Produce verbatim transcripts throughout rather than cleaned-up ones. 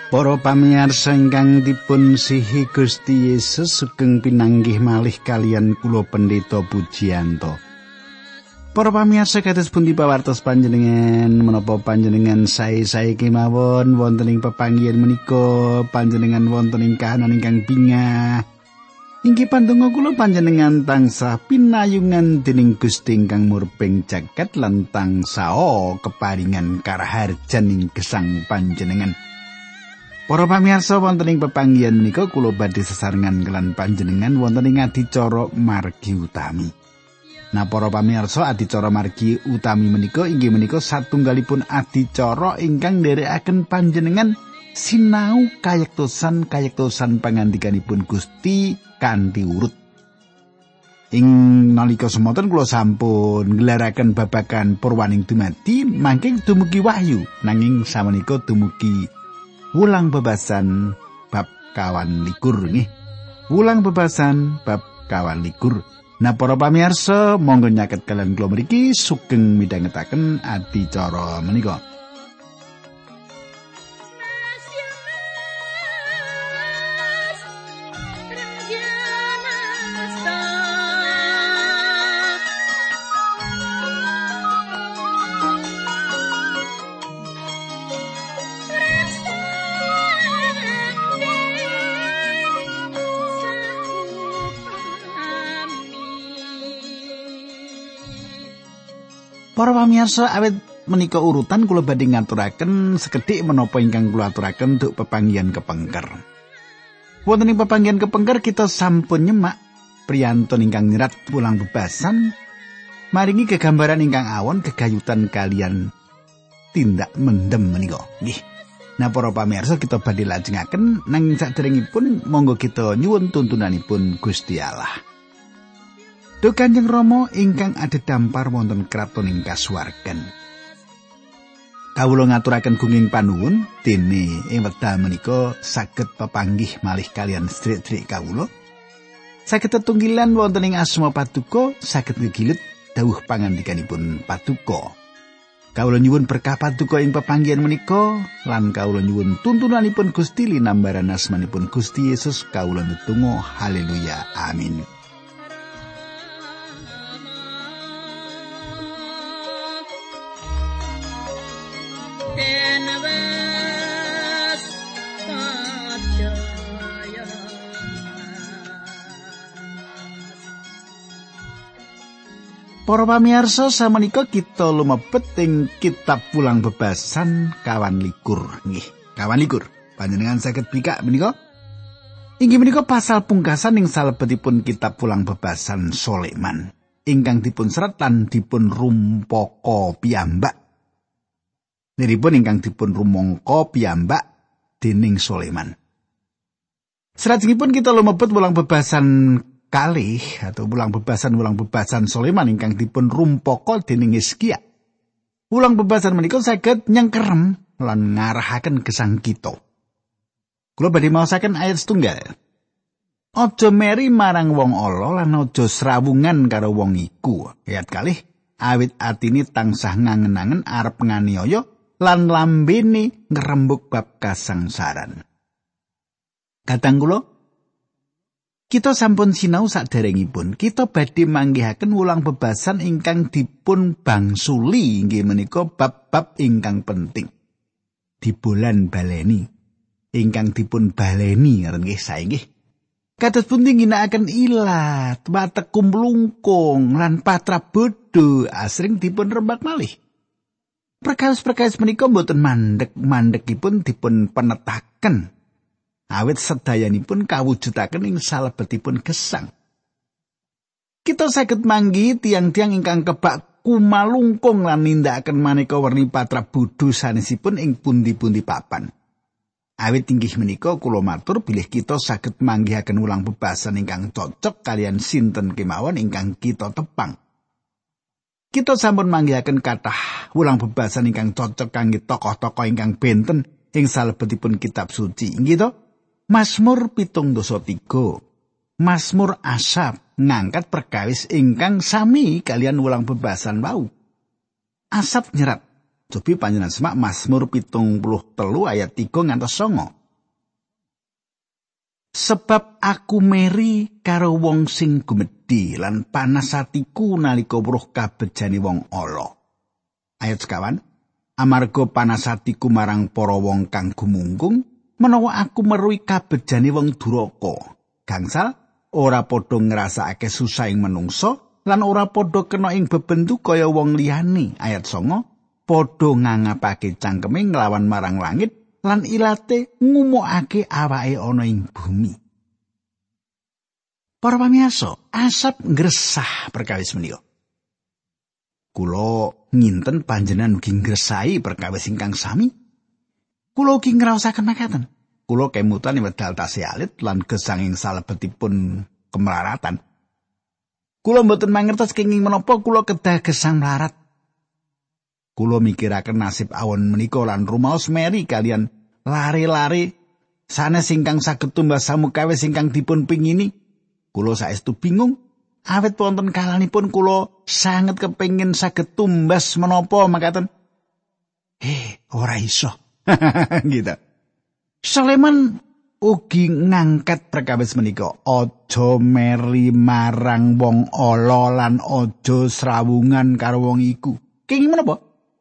Para pamirsa ingkang dipun sihi Gusti Yesus sugeng pinanggih malih kalian kula Pendeta Pujiyanto. Para pamirsa kados pundi pawartos panjenengan menapa panjenengan sae-sae kemawon wonten ing pepanggihan menika panjenengan wonten ing kahanan ingkang bingah. Inggih pandonga kula panjenengan tansah pinayungan dening Gusti ingkang murbeng jagat lan tansah keparingan karaharjan ing gesang panjenengan. Para pamirsa wonten ing pepanggihan menika kula badhe sesarengan kelan panjenengan wonten ing adicara margi utami. Nah para pamirsa adicara margi utami menika inggih menika satunggalipun adicara ingkang nderekaken panjenengan sinau kayektosan-kayektosan pangandikanipun Gusti kanthi urut. Ing nalika semonten kula sampun ngelaraken babagan purwaning dumadi mangke dumugi wahyu nanging samenika dumugi wulang bebasan bab kawan likur nggih. Wulang bebasan bab kawan likur. Nah para pamirsa monggo nyaket kalian kula mriki sugeng midhangetaken adicara menika. Para pamirsa awit menika urutan kula badhe ngaturaken sekedhik menapa ingkang kula aturaken duk pepanggihan kepengker. Wonten ing pepanggihan kepengker kita sampun nyemak priyantun ingkang nyerat wulang bebasan maringi gegambaran ingkang awon gegayutan kalian tindak mendem menika. Nggih. Nah para pamirsa kita badhe lajengaken nanging saderengipun monggo kita nyuwun tuntunanipun Gusti Allah. Duh Kanjeng Rama ingkang adhedhampar wonten kraton ing kasuwargan. Kawula ngaturaken gunging panuwun dene ing wekdal menika saged pepanggih malih kalian sedherek-sedherek kawula. Saged tetunggilan wonten ing asma Paduka, saged ngegilut dawuh pangandikanipun Paduka. Kawula nyuwun berkah Paduka ing pepanggihan menika lan kawula nyuwun tuntunanipun Gusti linambaran asmanipun Gusti Yesus kawula ndedonga haleluya amin. Para pamirsa samenika kita lumebet ing kitab Wulang Bebasan kawan likur nggih. Kawan likur. Panjenengan saged bikak menika? Inggih menika pasal pungkasan ing salebetipun kitab Wulang Bebasan Soleman ingkang dipun serat lan dipun rumpaka piyambak. Niripun ingkang dipun rumangka piyambak dening Soleman. Salajengipun kita lumebet Wulang Bebasan kalih atau wulang bebasan wulang bebasan Soleman ingkang dipun rumpaka dening Hizkia. Wulang bebasan menika saged nyengkerem lan ngarahaken gesang kita. Kula badhe maosaken ayat setunggal. Aja meri marang wong ala lan aja srawungan karo wong iku. Ayat kalih awit atine tansah ngangen-angen arep nganiaya lan lambene ngrembug bab kasangsaran. Kadang kula kita sampun sinau saderengipun kita badhe manggihaken wulang bebasan ingkang dipun bangsuli inggih menika bab-bab ingkang penting. Dibolan baleni ingkang dipun baleni ngaran nggih sae nggih. Kados pundi ginakaken ilat, watek kumlungkung lan patra bodho asring dipun rembak malih. Perkawis-perkawis menika mboten mandhek-mandhekipun dipun penetaken. Awit sedayanipun kawujudaken ing salebetipun gesang. Kita saged manggi tiang-tiang ingkang kebak kumalungkung lan nindakaken maneka werni patra bodho sanesipun ing pundi-pundi papan. Awit inggih menika kula matur bilih kita saged manggihaken wulang bebasan ingkang cocok kalian sinten kemawon ingkang kita tepang. Kita sampun manggihaken kathah wulang bebasan ingkang cocok kangge tokoh-tokoh ingkang benten ing salebetipun kitab suci. Inggih to? Mazmur pitung dasa tiga, Mazmur Asap ngangkat perkawis ingkang sami kalian wulang bebasan wau. Asap nyerat, Cobi panjenengan semak Mazmur pitung puluh telu ayat tiga ngantos sanga. Sebab aku meri karo wong sing gumedhi lan panas atiku nalika weruh kabejane wong ala. Ayat sekawan, amarga panas atiku marang para wong kang gumungkung, menawa aku meruhi kabejane wong duraka. Gangsal ora padha ngrasakake susah ing manungsa lan ora padha kena ing bebendu kaya wong liyane. Ayat sanga, padha ngangapake cangkeme nglawan marang langit lan ilate ngumukake awake ana ing bumi. Para pamirsa, asap ngresah perkawis menika. Kula nginten panjenengan ugi ngresahi perkawis ingkang sami. Kula ugi ngraosaken makaten. Kula kemutan wedal tasih alit lan gesang ing salebetipun kemlaratan. Kula mboten mangertos kenging menapa kula kedah gesang mlarat. Kula mikiraken nasib awon menika lan rumaos meri kalian lare-lare sanes ingkang saged tumbas samukawis ingkang dipun pingini. Kula saestu bingung awit wonten kalanipun kula sanget kepengin saged tumbas menapa makaten. Eh, ora iso. Gitu. Sulaiman ugi ngangkat perkawis menika, aja meri marang wong ala lan aja srawungan karo wong iku. Kenging menapa?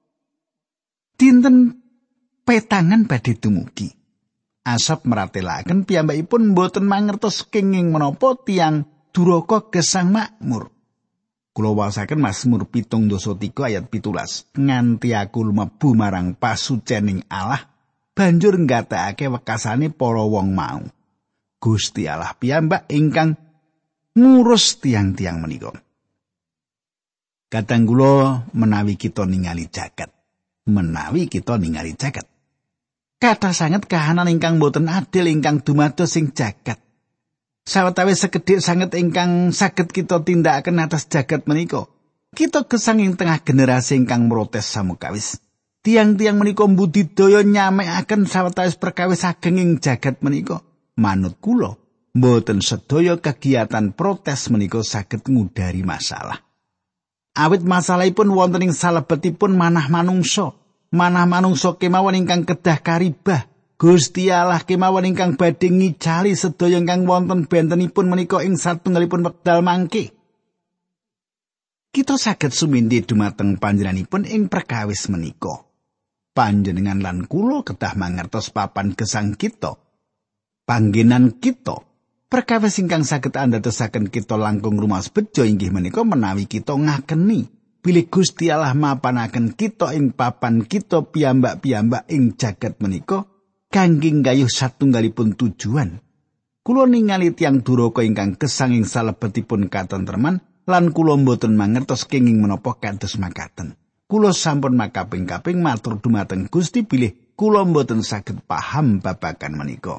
Dinten petangan badhe dumugi. Asap meratelaken piyambakipun mboten mangertos kenging menapa tiyang duraka gesang makmur. Kula waosaken Mazmur pitung dasa tiga ayat pitulas. Nganti aku lumebu marang pasucening Allah, banjur nggatekake wekasane para wong mau. Gusti Allah piyambak ingkang ngurus tiang-tiang menika. Kadang kula menawi kita ningali jagat. Menawi kita ningali jagat. Kathah sanget kahanan ingkang boten adil ingkang dumados ing jagat. Sawetawis sekedhik sanget ingkang saged kita tindakaken atas jagat menika. Kita gesang ing tengah generasi ingkang protes samukawis. Tiang-tiang menika mbudidaya nyamekaken sawetawis perkawis ageng ing jagat menika. Manut kula, mboten sedaya kegiatan protes menika saged ngudari masalah. Awit masalahipun wonten ing salebetipun manah manungsa. Manah manungsa kemawon ingkang kedah karibah. Gusti Allah kemawon ingkang badhe ngicali sedaya ingkang wonten bentenipun menika ing satunggalipun wekdal mangke. Kita saged sumindhi dumateng panjenenganipun ing perkawis menika. Panjenengan lan kula kedah mangertos papan gesang kita. Panggenan kita. Perkawis ingkang saged andadosaken kita langkung rumaos bejo inggih menika menawi kita ngakeni bilih Gusti Allah mapanaken kita ing papan kita piyambak-piyambak ing jagat menika kangge nggayuh satunggalipun tujuan. Kula ningali tiyang duraka ingkang gesang ing salebetipun katentreman lan kula mboten mangertos kenging menapa kados makaten. Kula sampun makaping-kaping matur dumateng Gusti bilih kula mboten saged paham babagan menika.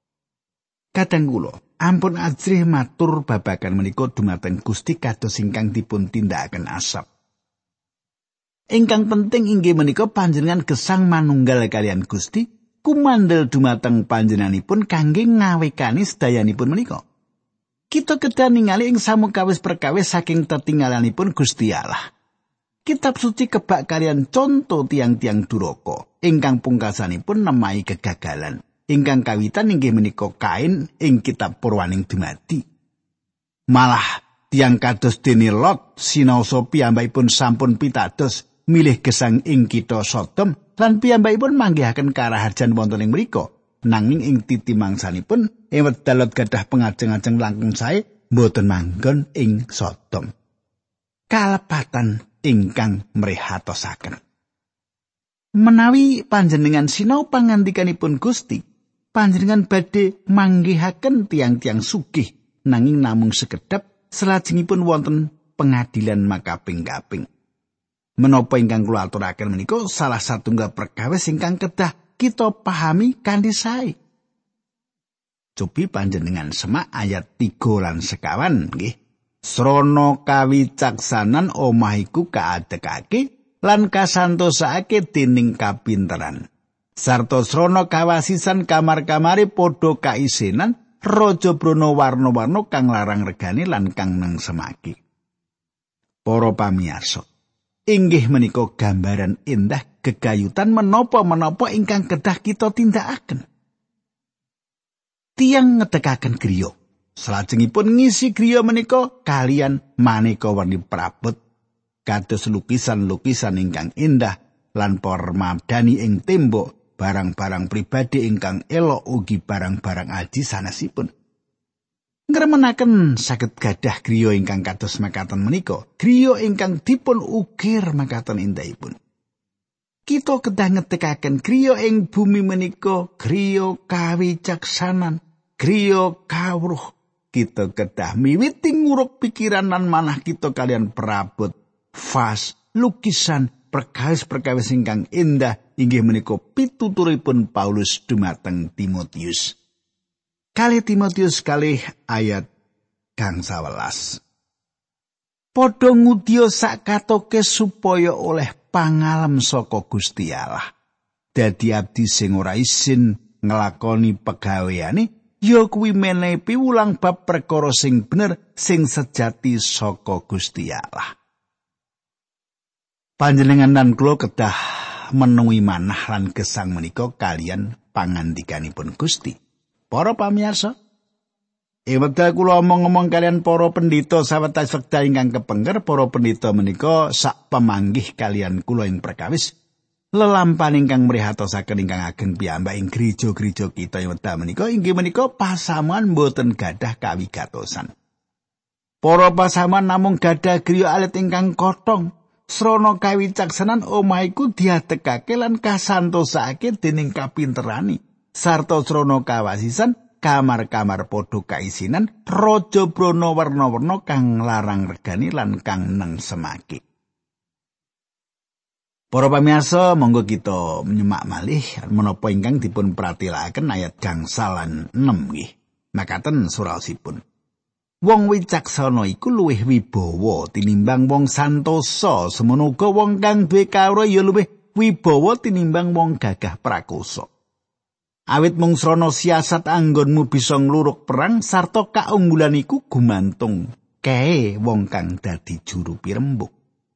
Kadang kula ampun ajrih matur babagan menika dumateng Gusti kados ingkang dipun tindakaken asap. Ingkang penting inggih menika panjenengan gesang manunggal kalian Gusti kumandel dumateng panjenenganipun kangge ngawekani sedayanipun menika. Kita kedah ningali ing samukawis perkawis saking tetinggalanipun Gusti Allah. Kitab suci kebak kalian contoh tiang-tiang duraka ingkang pungkasanipun nemahi kegagalan. Ingkang kawitan inggih menika Kain ing kitab Purwaning dumadi. Malah tiang kados dene Lot sinaosa piyambakipun sampun pitados milih gesang ing kitha Sodom lan piyambakipun manggihaken karaharjan wonten ing mriku. Nanging ing titi mangsanipun ing wekdal Lot gadah pengajeng-ajeng langkung sae mboten manggon ing Sodom. Kalepatan ingkang mrehatosaken. Menawi panjenengan sinau pangandikanipun Gusti, panjenengan badhe manggihaken tiang-tiang sugih nanging namung sekedhap salajengipun wonten pengadilan makaping-kaping. Menapa ingkang kula aturaken menika salah satunggal perkawis ingkang kedah kita pahami kanthi sae. Cobi panjenengan semak ayat tiga lan sekawan nggih. Srana kawicaksanan omahiku kaadekake lan kasantosake dening kapinteran. Sarta srana kawasisan kamar-kamare padha kaisenan raja brana warna-warna kang larang regane lan kang nengsemake. Para pamirsa, inggih menika gambaran endah gegayutan menapa-menapa ingkang kedah kita tindakaken. Tiang ngedekaken griya. Salajengipun ngisi griya menika kalian maneka warni prabot kados lukisan-lukisan ingkang indah lan permadani ing tembok, barang-barang pribadi ingkang elok ugi barang-barang aji sanesipun. Ngremenaken saged gadah griya ingkang kados makaten menika, griya ingkang dipun ukir makaten indahipun. Kita kedah ngetekaken griya ing bumi menika griya kawicaksanan, griya kawruh. Kita kedah miwiti nguruk pikiran lan manah kita kalian perabot, vas, lukisan, perkawis-perkawis ingkang indah inggih menika pituturipun Paulus dumateng Timotius. Kalih Timotius kalih ayat kang sawelas. Padha ngudya sakatoke supaya oleh pangalem saka Gusti Allah. Dadi abdi sing ora isin nglakoni pegaweane, ya kuwi menehi piwulang bab perkara sing bener sing sejati saka Gusti Allah. Panjenengan kula kedah menuwi manah lan gesang menika kalian pangandikanipun Gusti. Para pamirsa, ing wekdal kula omong-omong kalian para pendhita sawetawis wekdal ingkang kepengker, para pendhita menika sak pamanggih kalian kula ing perkawis lelampan ingkang mrihatosaken ingkang ageng piyambak ing gereja-gereja kita ing wekdal menika inggih menika pasamuan boten gadah kawigatosan. Para pasamuan namung gadah griya alit ingkang kothong. Srana kawicaksanan omah iku diatekake lan kasantosake dening kapinterani. Sarta srana kawasisan kamar-kamar padha kaisinan raja brana warna-warna kang larang regani lan kang nengsemake. Para pamirsa, monggo kita nyemak malih menapa ingkang dipun pratilakaken ayat gangsal lan enem nggih. Makaten suraosipun. Wong wicaksana iku luwih wibawa tinimbang wong santosa, semono uga wong kang duwe kawruh ya luwih wibawa tinimbang wong gagah prakosa. Awit mung srana siasat anggonmu bisa ngluruk perang sarta kaunggulan iku gumantung kae wong kang dadi juru pirembuk.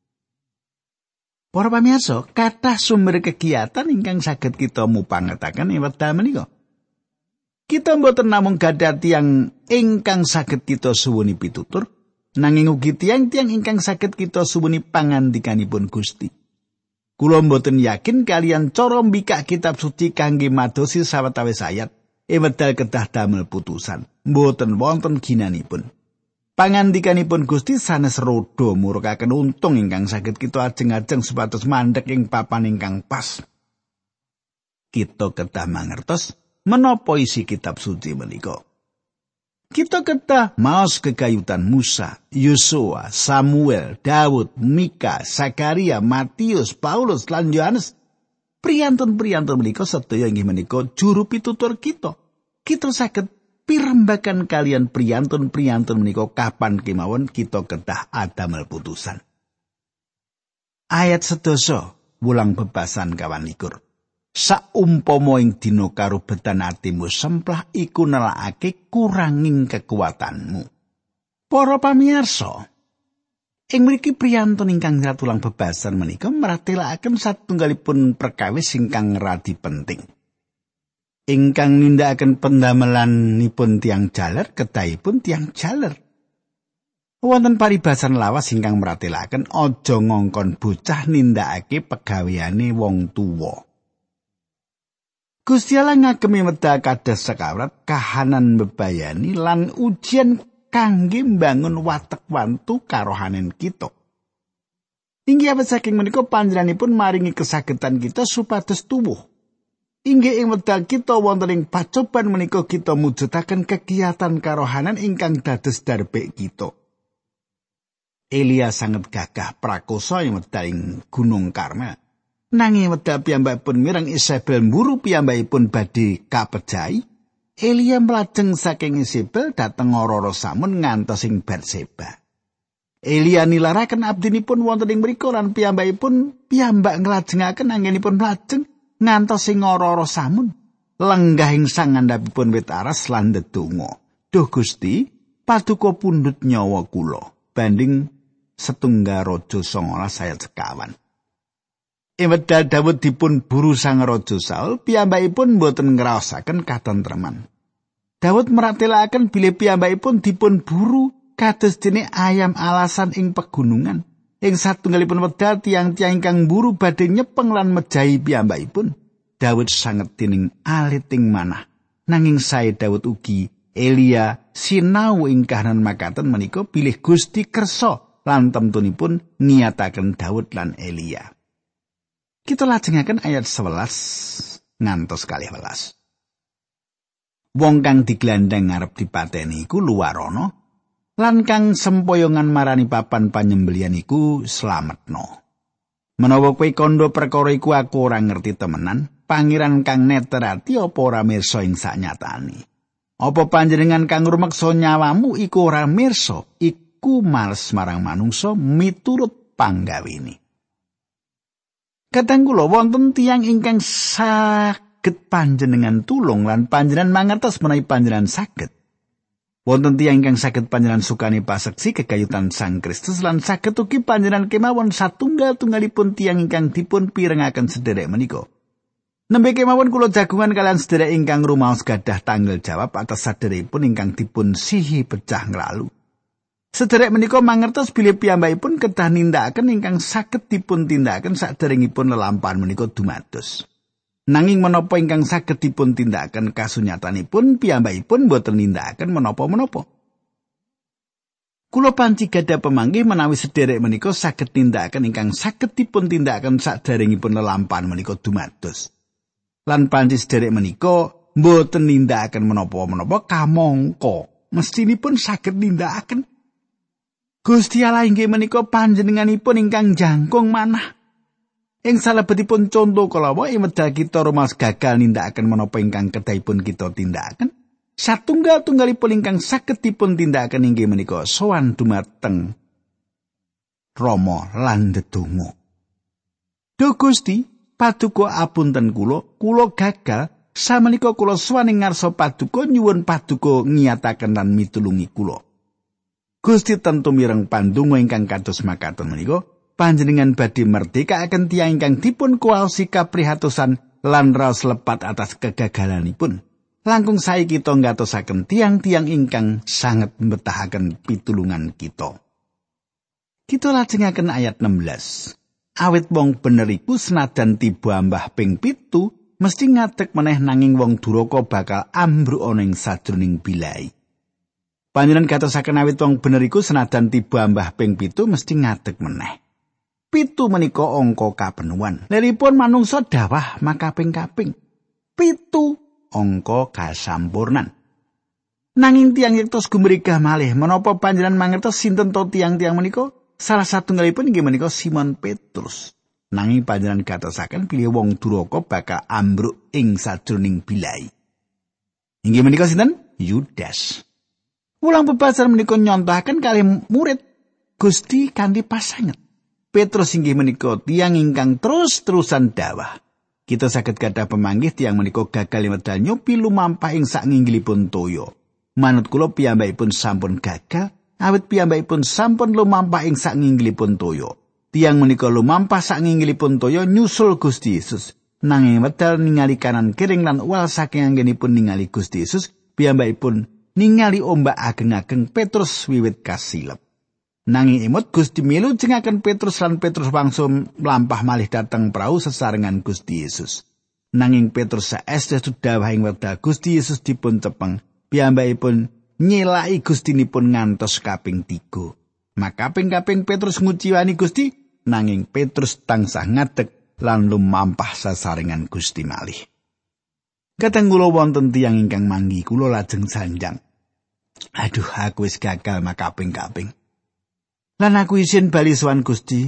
Para pamirsa, kathah sumber kegiatan ingkang saged kita mupangetaken ing wekdal menika. Kita mboten namung gadah tiyang ingkang saged kita suwuni pitutur, nanging ugi tiyang-tiyang ingkang saged kita suwuni pangandikanipun Gusti. Kula mboten yakin kalian cara mbikak kitab suci kangge madosi sawetawis ayat e wedal kedah damel putusan. Mboten wonten ginanipun. Pangandikanipun Gusti sanes rodo murukaken untung ingkang saged kita ajeng-ajeng supados mandheg ing papan ingkang pas. Kita kedah mangertos menapa isi kitab suci menika. Kita kedah maos kegayutan Musa, Yosua, Samuel, Daud, Mika, Zakaria, Matius, Paulus, lan Yohanes. Priyantun-priyantun menika sedaya inggih menika juru pitutur kita. Kita saged pirembagan kalian priyantun-priyantun menika kapan kemawon kita kedah adamel putusan. Ayat sedasa wulang bebasan kawan likur. Saumpama ing dina karubetan atimu semplah iku nelakake kuranging kekuatanmu. Para pamirsa, ing mriki priyantun ingkang ratulang bebasan menika mratelaken satunggalipun perkawis ingkang radi penting. Ingkang nindakaken pendamelanipun tiang jaler kedahipun tiang jaler. Wonten paribasan lawas ingkang mratelaken aja ngongkon bocah nindakake pegaweane wong tuwa. Gusti Allah ngagemi wedal kados sekawrat kahanan bebayani lan ujian kangge mbangun watek wantu karohanen kita. Inggih awit saking menika panjenenganipun maringi kesagetan kita supados tuwuh. Inggih ing wedal kita wonten ing pacoban menika kita mujudaken kegiatan karohanan ingkang dados darbek kita. Elia sanget gagah prakosa ing wedal ing Gunung Karmel. Nanging wedal piyambakipun mireng Isabel mburu piyambakipun badhe kapejahi, Elia mlajeng saking Isabel dhateng ora-ora samun ngantos ing Berseba. Elia nilaraken abdinipun wonten ing mriku lan piyambakipun piyambak nglajengaken anggenipun mlajeng ngantos ing ora-ora samun. Lenggah ing sangandhapipun wit aras lan ndedonga, "Duh Gusti, paduka pundhut nyawa kula." Banding setunggal Raja songolas ayat sekawan. Ing wekdal Daud dipun buru sang raja Saul, piyambakipun boten ngraosaken katentreman. Daud meratelaken bilih piyambakipun dipun buru kados dene ayam alasan ing pegunungan. Ing satunggalipun wekdal tiang-tiang ingkang buru badhe nyepeng lan mejahi piyambakipun. Daud sanget dening aliting manah. Nanging sae Daud ugi Elia sinau ing kahanan makaten menika bilih Gusti kersa lan temtunipun niyataken Daud lan Elia. Kita lajengaken ayat sewelas ngantos kalih welas. Wong kang diglandhang ngarep dipateni iku luwarana, lan kang sempoyongan marani papan panyembelian iku slametna. Menawa kowe kandha perkara iku aku ora ngerti temenan, pangeran kang neterati apa ora mirsa ing sanyatane. Apa panjenengan kang rumeksa nyawamu iku ora mirsa, iku males marang manungsa miturut panggawene. Kadang kula wonten tiyang ingkang saged panjenengan tulung lan panjenengan mangertos menawi panjenengan saged. Wonten tiyang ingkang saged panjenengan sukani paseksi kegayutan Sang Kristus lan saged ugi panjenengan kemawon satunggal-tunggalipun tiyang ingkang dipun pirengaken sederek menika. Nembe kemawon kula jagungan kalian sederek ingkang rumaos gadah tanggal jawab atas sederekipun ingkang dipun sihi pecah nglalu. Sederek menika mangertos bilih piyambakipun kedah nindakaken ingkang saged dipun tindakaken saderengipun lelampahan menika dumados. Nanging menapa ingkang saged dipun tindakaken kasunyatanipun piyambakipun boten nindakaken menapa-menapa. Kula panci gadah pemanggih menawi sederek menika saged tindakaken ingkang saged dipun tindakaken saderengipun lelampahan menika dumados. Lan panci sederek menika boten nindakaken menapa-menapa kamangka mestinipun saged nindakaken. Gusti Allah inggih menika panjenenganipun ingkang jangkung manah. Ing salebetipun conto kalawa ing wekdal kita rumaos gagal nindakaken menapa ingkang kedahipun kita tindakaken, satunggal-tunggalipun ingkang saged dipun tindakaken inggih menika sowan dumateng Rama lan ndedonga. Duh Gusti, paduka apunten kula, kula gagal samenika kula sowan ing ngarsa paduka nyuwun paduka ngiyataken lan mitulungi kula. Gusti tentu mireng pandonga ingkang kados makaten menika, panjenengan badhe merdekaaken tiyang ingkang dipun kuwaosi kaprihatosan lan raos lepat atas kegagalanipun. Langkung sae kita ngatosaken tiyang-tiyang ingkang sanget mbetahaken pitulungan kita. Kita lajengaken ayat enam belas. Awit wong bener iku senajan tiba ambah ping pitu, mesti ngadeg meneh nanging wong duraka bakal ambruk ana ing sajroning bilai. Panjenengan katosaken awit wong bener iku senajan tiba ambah ping pitu mesti ngadeg meneh. Pitu menika angka kapenuhan. Liripun manungsa dawah makaping-kaping. Pitu angka kasampurnan. Nanging tiyang yektos gumregah malih menapa panjenengan mangertos sinten to tiyang-tiyang menika? Salah satunggalipun inggih menika Simon Petrus. Nanging panjenengan katosaken bilih wong duraka bakal ambruk ing sajroning bilai. Inggih menika sinten? Yudas. Ulang bebasan menika nyontohaken kalih murid Gusti kanthi pasanget. Petrus inggih menika tiyang ingkang terus-terusan dawah. Kita saged gadah pemanggih tiyang menika gagal medal nyopi lumampah ing sakinggilipun toya. Manut kula piyambakipun sampun gagal, awit piyambakipun sampun lumampah ing sakinggilipun toya. Tiyang menika lumampah sakinggilipun toya nyusul Gusti Yesus. Nanging medal ningali kanan kiring lan uwal saking anggenipun ningali Gusti Yesus, piyambakipun ningali ombak ageng-ageng Petrus wiwit kasilep. Nanging imut Gusti milu jengaken Petrus lan Petrus wangsul mlampah malih dhateng prau sesarengan Gusti Yesus. Nanging Petrus saestu dawuh ing wekdal Gusti Yesus dipun cepeng, piyambakipun nyelaki Gustinipun ngantos kaping tiga. Maka kaping-kaping Petrus nguciwani Gusti, nanging Petrus tansah ngadeg lan lumampah sesarengan Gusti malih. Kadang kula wonten tiyang ingkang manggi kula lajeng sanjang. Aduh, aku wis gagal makaping-kaping. Lan aku isin bali sowan Gusti.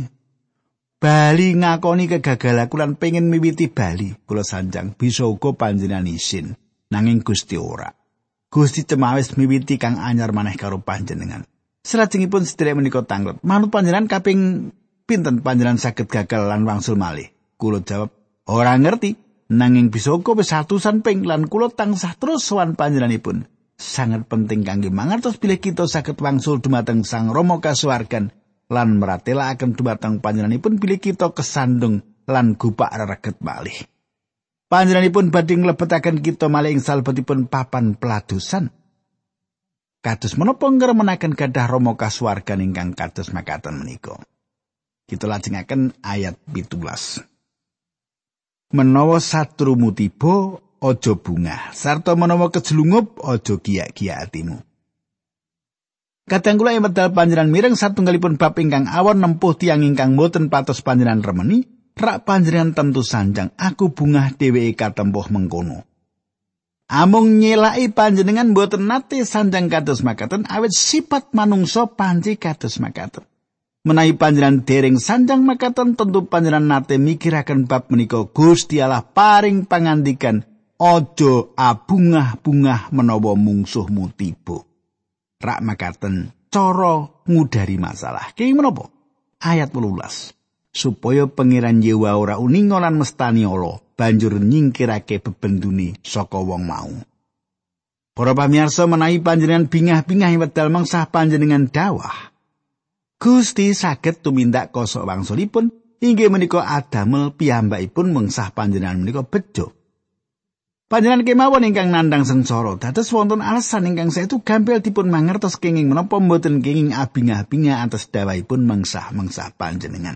Bali ngakoni kegagalaku lan pengen miwiti bali. Kula sanjang bisa uga panjenengan isin, nanging Gusti ora. Gusti cemawis miwiti kang anyar maneh karo panjenengan. Salajengipun sedherek menika tanglet. Manut panjenengan kaping pinten panjenengan saged gagal lan wangsul malih? Kula jawab, ora ngerti. Nanging bisa uga wis atusan ping lan kula tansah terus sowan panjenenganipun. Sangat penting kangge mangertos bilih kita saged wangsul dumateng Sang Rama kasuwargan lan maratelaken dumateng panjenenganipun bilih kita kesandung lan gupak rereget malih. Panjenenganipun badhe nglebetaken kita malih ing salebetipun papan peladosan. Kados menapa ngremenaken gadah Rama kasuwargan ingkang kados makaten menika. Kita lajengaken ayat pitulas. Menawa satrumu tiba aja bungah, sarta menawa kejlungup aja giyak-giyak atimu. Kadang kula ing medal panjenengan mireng satunggalipun bab ingkang awon nempuh tiyang ingkang boten patos panjenengan remeni, rak panjenengan tentu sanjang aku bungah dheweke katempuh mengkono. Amung nyelaki panjenengan boten nate sanjang kados makaten awit sifat manungsa panci kados makaten. Menawi panjenengan dereng sanjang makaten tentu panjenengan nate mikiraken bab menika Gusti Allah paring pangandikan aja abungah-bungah menawa mungsuhmu tiba. Rak makaten cara ngudari masalah. Kenging menapa? Ayat wolulas. Supaya pangeran Yewa ora uninga lan mestani ala, banjur nyingkirake bebendune saka wong mau. Para pamirsa menawi panjenengan bingah-bingah ing wedal mengsah panjenengan dawah, Gusti saged tumindak kosok wangsulipun inggih menika adamel piyambakipun mengsah panjenengan menika bejo. Panjenengan kemawon ingkang nandhang sengsara, dados wonten alasan ingkang saestu gampil dipun mangertos kenging menapa mboten kenging abingah-bingah atas dawahipun mengsah-mengsah panjenengan.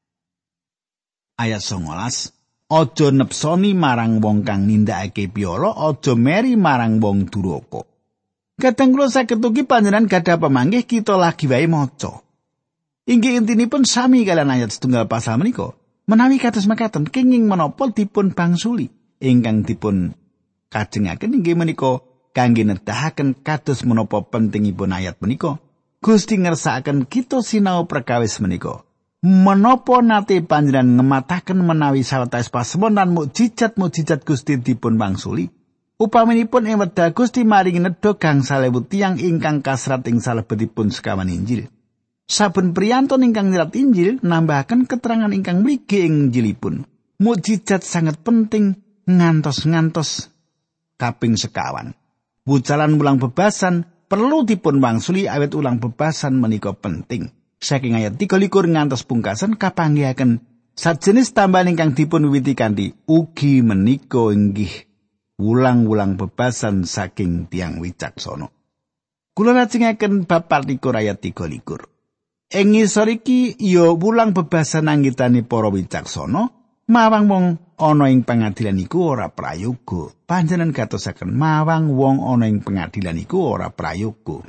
Ayat songolas, aja nepsoni marang wong kang nindakake piyala, aja meri marang wong duraka. Kadang kula saged ugi panjenengan gadah pamanggih kita lagi wae maca. Inggih intinipun sami kalian ayat setunggal pasal menika. Menawi kados makaten kenging menapa dipun bangsuli ingkang dipun kajengaken inggih menika kangge nedahaken kados menapa pentingipun ayat menika. Gusti ngersakaken kita sinau perkawis menika. Menapa nate panjenengan ngemataken menawi sawetawis pasemon lan mukjizat-mukjizat Gusti dipun bangsuli. Upaminipun ing wekdal Gusti maringi nedha gangsal ewu tiyang ingkang kasrat ing salebetipun sekawan Injil. Saben priyantun ingkang nyerat Injil nambahaken keterangan ingkang mligi ing Injilipun. Mukjizat sangat penting ngantos-ngantos kaping sekawan. Wucalan ulang bebasan perlu dipun wangsuli awit ulang bebasan menika penting. Saking ayat tiga likur ngantos pungkasan kapanggihaken sajenis tambahan ingkang dipun wiwiti kanthi ugi menika inggih ulang-ulang bebasan saking tiyang wicaksana. Kula lajengaken bab partikur ayat tiga likur. Ing ngisor iki ya wulang bebasan anggitane para wicaksana mawang wong ana ing pengadilan iku ora prayoga. Panjenengan gatosaken mawang wong ana ing pengadilan iku ora prayoga.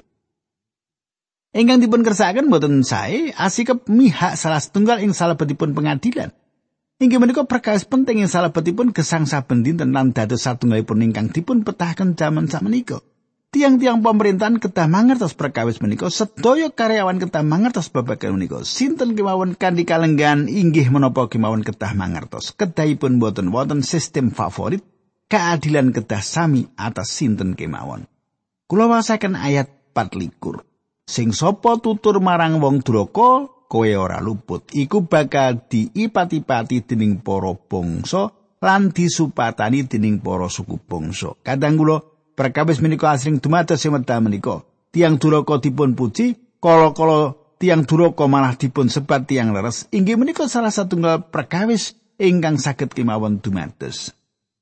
Ingkang dipun kersakaken boten sae asikep mihak salah setunggal ing salebetipun pengadilan. Inggih menika perkawis penting ing salebetipun gesang saben dinten lan dados satunggalipun ingkang dipun petahaken jaman sakmenika. Tiang-tiang pemerintahan kedah mangertos perkawis menika, sedaya karyawan kedah mangertos babagan menika. Sinten kemawon kanthi kalenggan inggih menapa kemawon kedah mangertos. Kedahipun boten wonten sistem favorit, keadilan kedah sami atas sinten kemawon. Kula wasaken ayat pat likur. Sing sapa tutur marang wong duraka kowe ora luput, iku bakal diipati-pati dening para bangsa lan disupatani dening para suku bangsa. Kadang kula perkawis menika asring dumados ing wekdal menika. Tiang duraka dipun puji, kala-kala tiang duraka malah dipun sebat tiang leres. Inggih menika salah satunggal perkawis ingkang saged kemawon dumados.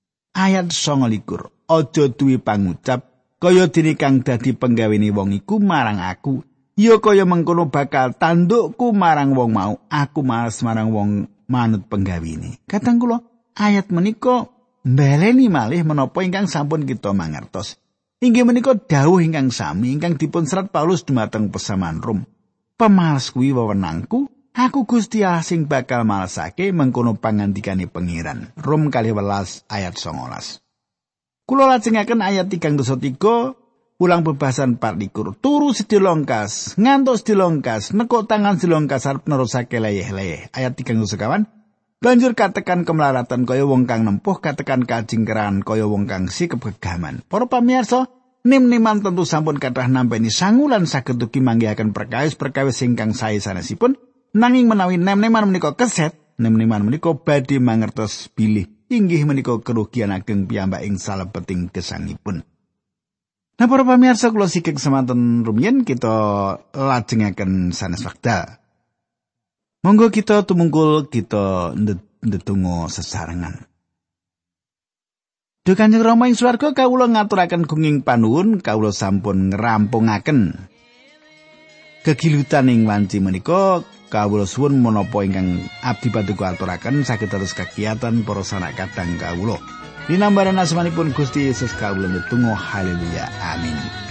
Ayat sanga likur. Aja duwe pangucap kaya dene kang dadi penggawene wong iku marang aku. Ya kaya mengkono bakal tandukku marang wong mau. Aku males marang wong manut penggawene. Kadang kula ayat menika mbaleni malih menapa ingkang sampun kita mangertos. Inggih menika dawuh ingkang sami ingkang dipun serat Paulus dumateng pesaman Rom. Pemales kuwi wewenangku, aku Gusti Allah sing bakal malesake mengkono pangandikane pangeran. Rom kalih welas ayat songolas. Kula lajengaken ayat tigang dasa tiga ulang bebasan partikur. Turu sedilongkas, ngantos dilongkas, nekuk tangan dilongkas arep nerusake leyeh-leyeh. Ayat tigang dasa sekawan. Banjur katekan kemelaratan kaya wong kang nempuh, katekan kajingkeran kaya wong kang sikep gegaman. Para pamirsa, nim-niman tentu sampun kathah nampeni sangulan saged ugi manggihaken perkawis-perkawis ingkang sae sanesipun, nanging menawi nem-neman menika keset, nem-neman menika badhe mangertos bilih inggih menika kerugian ageng piyambak ing salebeting gesangipun. Nah, para pamirsa kula sikek semanten rumiyin kita lajengaken sanes wekdal. Monggo kita tumungkul kita ndedonga sesarengan. Duh Kanjeng Rama ing swarga, kawula ngaturaken gunging panuwun, kawula sampun ngrampungaken kegilutan ing wanci menika. Kawula suwun menapa ingkang abdi paduka aturaken saged terus kegiatan para sanak kadang kawula. Dinambaran asmanipun Gusti Yesus kawula ndedonga haleluya amin.